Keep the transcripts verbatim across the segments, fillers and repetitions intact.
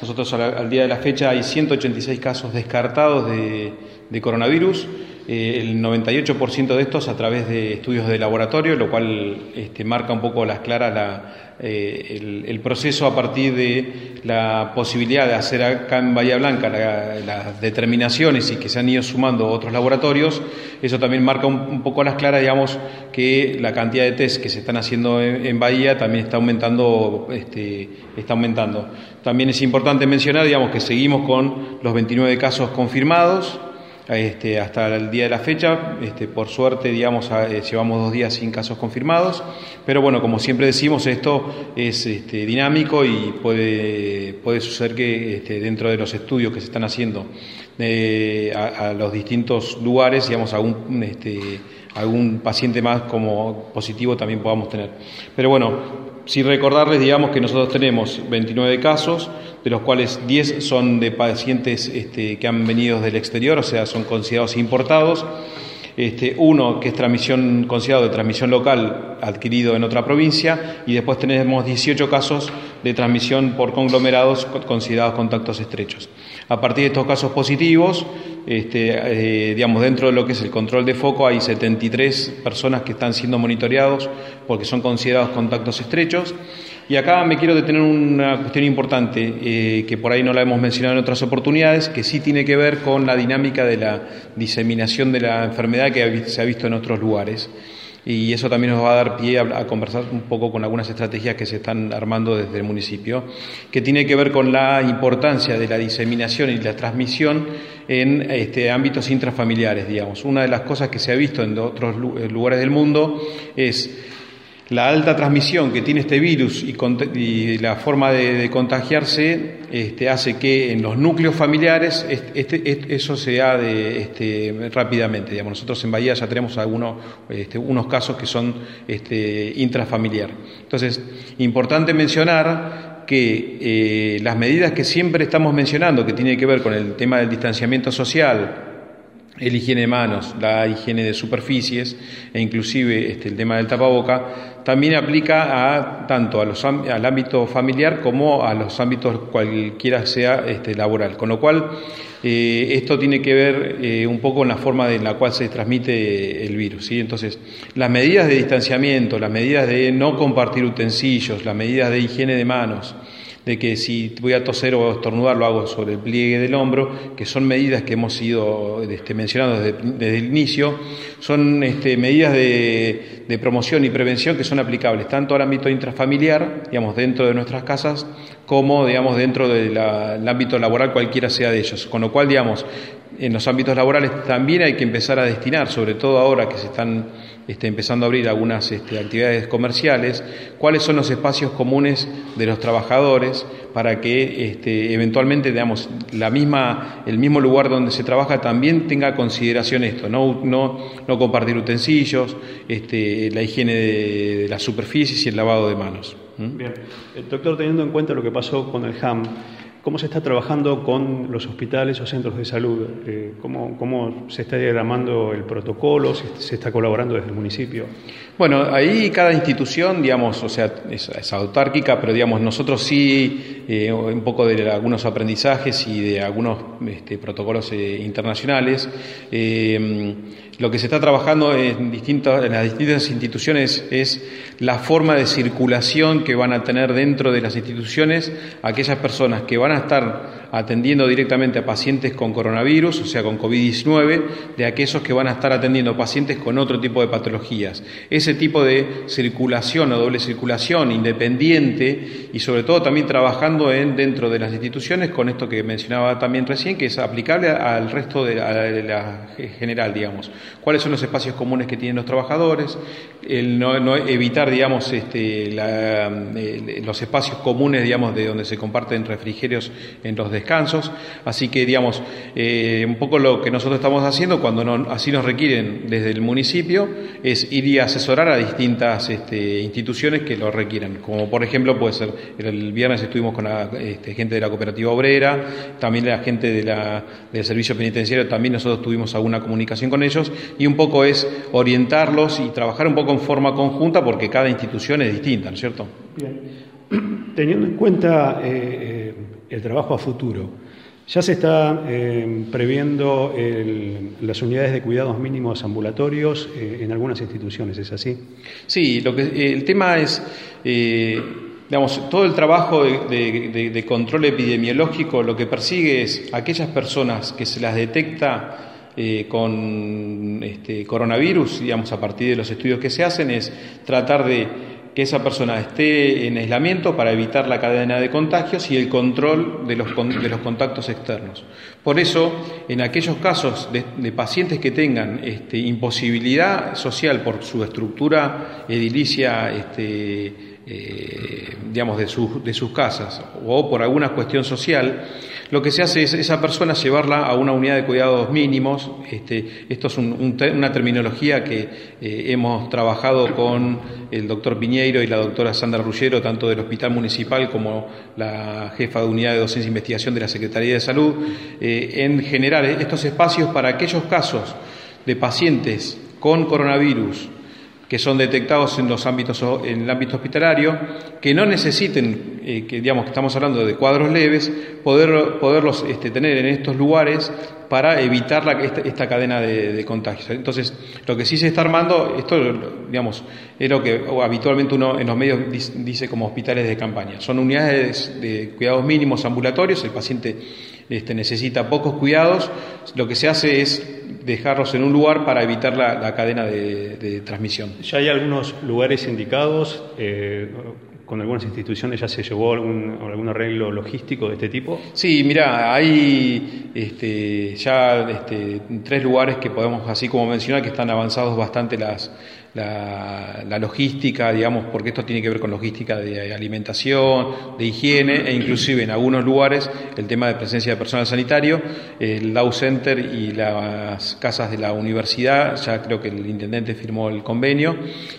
Nosotros al, al día de la fecha hay ciento ochenta y seis casos descartados de, de coronavirus, eh, el noventa y ocho por ciento de estos a través de estudios de laboratorio, lo cual este, marca un poco las claras la, eh, el, el proceso a partir de la posibilidad de hacer acá en Bahía Blanca la, las determinaciones y que se han ido sumando otros laboratorios. Eso también marca un, un poco las claras, digamos, que la cantidad de test que se están haciendo en, en Bahía también está aumentando, este, está aumentando. También es importante mencionar, digamos, que seguimos con los veintinueve casos confirmados. Este, hasta el día de la fecha, este, por suerte, digamos, eh, llevamos dos días sin casos confirmados, pero bueno, como siempre decimos, esto es este, dinámico y puede, puede suceder que este, dentro de los estudios que se están haciendo eh, a, a los distintos lugares, digamos, algún, este, algún paciente más como positivo también podamos tener. Pero bueno, sí recordarles, digamos, que nosotros tenemos veintinueve casos, de los cuales diez son de pacientes este, que han venido del exterior, o sea, son considerados importados. Este, uno que es transmisión, considerado de transmisión local, adquirido en otra provincia, y después tenemos dieciocho casos de transmisión por conglomerados considerados contactos estrechos. A partir de estos casos positivos, este, eh, digamos, dentro de lo que es el control de foco, hay setenta y tres personas que están siendo monitoreados porque son considerados contactos estrechos. Y acá me quiero detener una cuestión importante, eh, que por ahí no la hemos mencionado en otras oportunidades, que sí tiene que ver con la dinámica de la diseminación de la enfermedad que se ha visto en otros lugares. Y eso también nos va a dar pie a, a conversar un poco con algunas estrategias que se están armando desde el municipio, que tiene que ver con la importancia de la diseminación y la transmisión en este, ámbitos intrafamiliares, digamos. Una de las cosas que se ha visto en otros lugares del mundo es la alta transmisión que tiene este virus y, y la forma de, de contagiarse este, hace que en los núcleos familiares este, este, eso se da de, este, rápidamente. Digamos. Nosotros en Bahía ya tenemos algunos este, unos casos que son este, intrafamiliar. Entonces, importante mencionar que eh, las medidas que siempre estamos mencionando, que tiene que ver con el tema del distanciamiento social, el higiene de manos, la higiene de superficies e inclusive este, el tema del tapaboca, también aplica a tanto a los, al ámbito familiar como a los ámbitos cualquiera sea este, laboral. Con lo cual, eh, esto tiene que ver eh, un poco en la forma en la cual se transmite el virus, ¿sí? Entonces, las medidas de distanciamiento, las medidas de no compartir utensilios, las medidas de higiene de manos, de que si voy a toser o estornudar lo hago sobre el pliegue del hombro, que son medidas que hemos ido este, mencionando desde, desde el inicio, son este, medidas de, de promoción y prevención que son aplicables tanto al ámbito intrafamiliar, digamos, dentro de nuestras casas, como, digamos, dentro del ámbito laboral, cualquiera sea de ellos. Con lo cual, digamos, en los ámbitos laborales también hay que empezar a destinar, sobre todo ahora que se están este, empezando a abrir algunas este, actividades comerciales, cuáles son los espacios comunes de los trabajadores para que este, eventualmente, digamos, la misma, el mismo lugar donde se trabaja también tenga consideración esto, no, no, no compartir utensilios, este, la higiene de, de las superficies y el lavado de manos. ¿Mm? Bien, el doctor, teniendo en cuenta lo que pasó con el H A M, ¿cómo se está trabajando con los hospitales o centros de salud? Eh, ¿cómo, ¿Cómo se está diagramando el protocolo? ¿Se, se está colaborando desde el municipio? Bueno, ahí cada institución, digamos, o sea, es, es autárquica, pero digamos, nosotros sí, eh, un poco de algunos aprendizajes y de algunos este, protocolos eh, internacionales. Eh, lo que se está trabajando en, distintos, en las distintas instituciones es la forma de circulación que van a tener dentro de las instituciones aquellas personas que van a estar atendiendo directamente a pacientes con coronavirus, o sea, con COVID diecinueve, de aquellos que van a estar atendiendo pacientes con otro tipo de patologías. Ese tipo de circulación o doble circulación independiente y sobre todo también trabajando en, dentro de las instituciones con esto que mencionaba también recién, que es aplicable al resto de la, de la general, digamos. ¿Cuáles son los espacios comunes que tienen los trabajadores? El no, no evitar, digamos, este, la, eh, los espacios comunes, digamos, de donde se comparten refrigerios en los descansos. Así que, digamos, eh, un poco lo que nosotros estamos haciendo cuando no, así nos requieren desde el municipio es ir y asesorar a distintas este, instituciones que lo requieran. Como por ejemplo puede ser, el viernes estuvimos con la este, gente de la cooperativa obrera, también la gente de la, del servicio penitenciario, también nosotros tuvimos alguna comunicación con ellos y un poco es orientarlos y trabajar un poco en forma conjunta porque cada institución es distinta, ¿no es cierto? Bien. Teniendo en cuenta eh, el trabajo a futuro. Ya se está eh, previendo el, las unidades de cuidados mínimos ambulatorios eh, en algunas instituciones, ¿es así? Sí, lo que, eh, el tema es, eh, digamos, todo el trabajo de, de, de, de control epidemiológico lo que persigue es aquellas personas que se las detecta eh, con este, coronavirus, digamos, a partir de los estudios que se hacen, es tratar de que esa persona esté en aislamiento para evitar la cadena de contagios y el control de los, de los contactos externos. Por eso, en aquellos casos de, de pacientes que tengan este, imposibilidad social por su estructura edilicia, este, eh, digamos, de, su, de sus casas o por alguna cuestión social, lo que se hace es esa persona llevarla a una unidad de cuidados mínimos. Este, esto es un, un, una terminología que eh, hemos trabajado con el doctor Piñeiro y la doctora Sandra Ruggiero, tanto del Hospital Municipal como la jefa de Unidad de Docencia e Investigación de la Secretaría de Salud, eh, en generar estos espacios para aquellos casos de pacientes con coronavirus que son detectados en los ámbitos, en el ámbito hospitalario, que no necesiten, eh, que digamos que estamos hablando de cuadros leves, poder, poderlos este, tener en estos lugares para evitar la, esta, esta cadena de, de contagios. Entonces, lo que sí se está armando, esto, digamos, es lo que habitualmente uno en los medios dice como hospitales de campaña. Son unidades de cuidados mínimos ambulatorios, el paciente este, necesita pocos cuidados, lo que se hace es dejarlos en un lugar para evitar la, la cadena de, de transmisión. ¿Ya hay algunos lugares indicados? Eh, ¿Con algunas instituciones ya se llevó algún, algún arreglo logístico de este tipo? Sí, mira, hay este, ya este, tres lugares que podemos, así como mencionar, que están avanzados bastante las, la, la logística, digamos, porque esto tiene que ver con logística de alimentación, de higiene, e inclusive en algunos lugares el tema de presencia de personal sanitario, el Dow Center y las casas de la universidad, ya creo que el intendente firmó el convenio,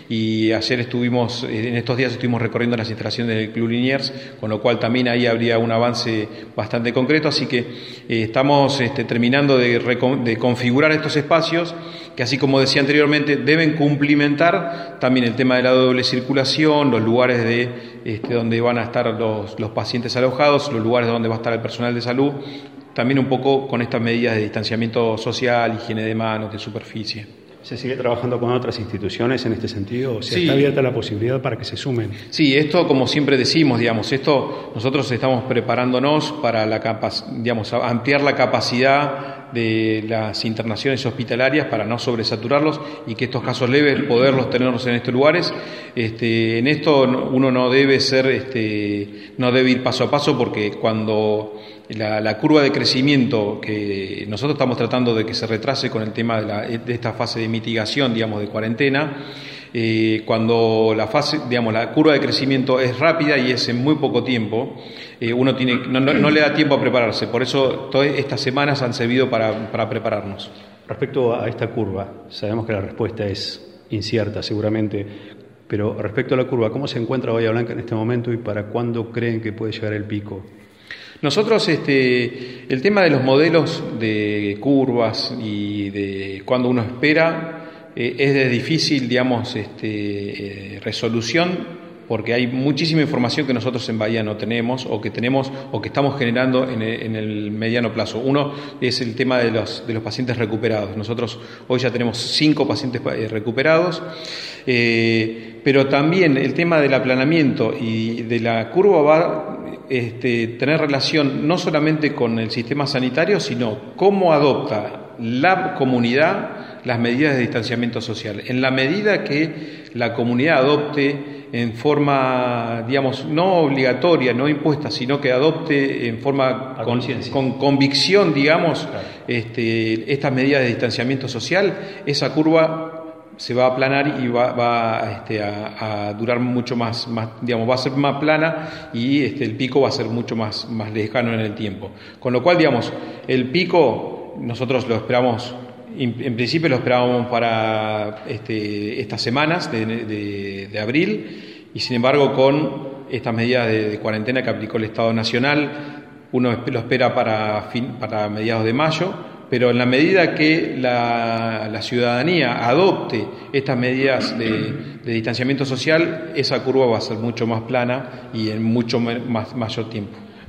y ayer estuvimos, en estos días estuvimos recorriendo las instalaciones del Club Liniers, con lo cual también ahí habría un avance bastante concreto, así que eh, estamos este, terminando de, de configurar estos espacios que, así como decía anteriormente, deben cumplimentar también el tema de la doble circulación, los lugares de este, donde van a estar los, los pacientes alojados, los lugares donde va a estar el personal de salud, también un poco con estas medidas de distanciamiento social, higiene de manos, de superficie. ¿Se sigue trabajando con otras instituciones en este sentido? O sea, sí. ¿Está abierta la posibilidad para que se sumen? Sí, esto, como siempre decimos, digamos, esto nosotros estamos preparándonos para la capac- digamos, ampliar la capacidad de las internaciones hospitalarias para no sobresaturarlos y que estos casos leves poderlos tenerlos en estos lugares. Este, en esto uno no debe ser, este, no debe ir paso a paso, porque cuando La, la curva de crecimiento que nosotros estamos tratando de que se retrase con el tema de, la, de esta fase de mitigación, digamos, de cuarentena, eh, cuando la fase, digamos, la curva de crecimiento es rápida y es en muy poco tiempo, eh, uno tiene, no, no, no le da tiempo a prepararse. Por eso todas estas semanas han servido para, para prepararnos. Respecto a esta curva, sabemos que la respuesta es incierta seguramente, pero respecto a la curva, ¿cómo se encuentra Bahía Blanca en este momento y para cuándo creen que puede llegar el pico? Nosotros, este, el tema de los modelos de curvas y de cuando uno espera eh, es de difícil, digamos, este, eh, resolución, porque hay muchísima información que nosotros en Bahía no tenemos o que tenemos o que estamos generando en el, en el mediano plazo. Uno es el tema de los, de los pacientes recuperados. Nosotros hoy ya tenemos cinco pacientes recuperados, eh, pero también el tema del aplanamiento y de la curva va Este, tener relación no solamente con el sistema sanitario, sino cómo adopta la comunidad las medidas de distanciamiento social. En la medida que la comunidad adopte en forma, digamos, no obligatoria, no impuesta, sino que adopte en forma con, con convicción, digamos, claro. este, estas medidas de distanciamiento social, esa curva se va a aplanar y va, va este, a, a durar mucho más, más, digamos, va a ser más plana y este, el pico va a ser mucho más, más lejano en el tiempo. Con lo cual, digamos, el pico nosotros lo esperamos, en principio lo esperábamos para este, estas semanas de, de, de abril, y sin embargo con estas medidas de, de cuarentena que aplicó el Estado Nacional, uno lo espera para, fin, para mediados de mayo. Pero en la medida que la, la ciudadanía adopte estas medidas de, de distanciamiento social, esa curva va a ser mucho más plana y en mucho más, mayor tiempo.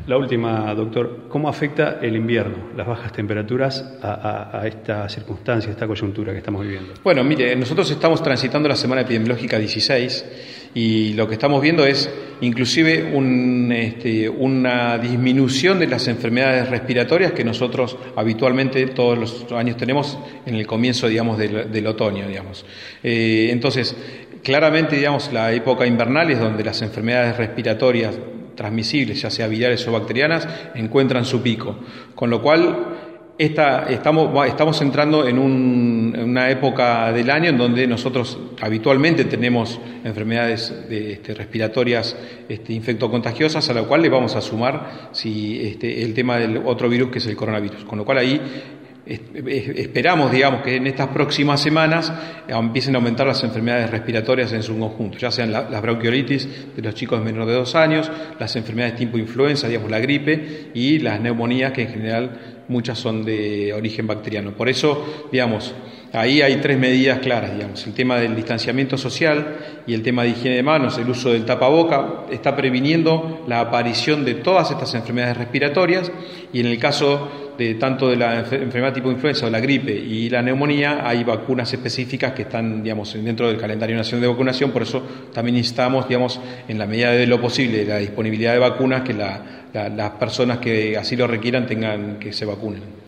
La última, doctor, ¿cómo afecta el invierno, las bajas temperaturas, a, a, a esta circunstancia, a esta coyuntura que estamos viviendo? Bueno, mire, nosotros estamos transitando la semana epidemiológica dieciséis y lo que estamos viendo es inclusive un, este, una disminución de las enfermedades respiratorias que nosotros habitualmente todos los años tenemos en el comienzo, digamos, del, del otoño, digamos. Eh, entonces, claramente, digamos, la época invernal es donde las enfermedades respiratorias transmisibles, ya sea virales o bacterianas, encuentran su pico. Con lo cual, esta, estamos, estamos entrando en, un, en una época del año en donde nosotros habitualmente tenemos enfermedades de, este, respiratorias este, infectocontagiosas, a lo cual le vamos a sumar si, este, el tema del otro virus que es el coronavirus. Con lo cual ahí esperamos, digamos, que en estas próximas semanas empiecen a aumentar las enfermedades respiratorias en su conjunto, ya sean la, las bronquiolitis de los chicos menores de dos años, las enfermedades tipo influenza, digamos, la gripe y las neumonías, que en general muchas son de origen bacteriano. Por eso, digamos, ahí hay tres medidas claras, digamos, el tema del distanciamiento social y el tema de higiene de manos, el uso del tapaboca, está previniendo la aparición de todas estas enfermedades respiratorias, y en el caso de tanto de la enfermedad tipo influenza o la gripe y la neumonía, hay vacunas específicas que están, digamos, dentro del calendario nacional de vacunación. Por eso también instamos, digamos, en la medida de lo posible, la disponibilidad de vacunas, que la, la, las personas que así lo requieran tengan que se vacunen.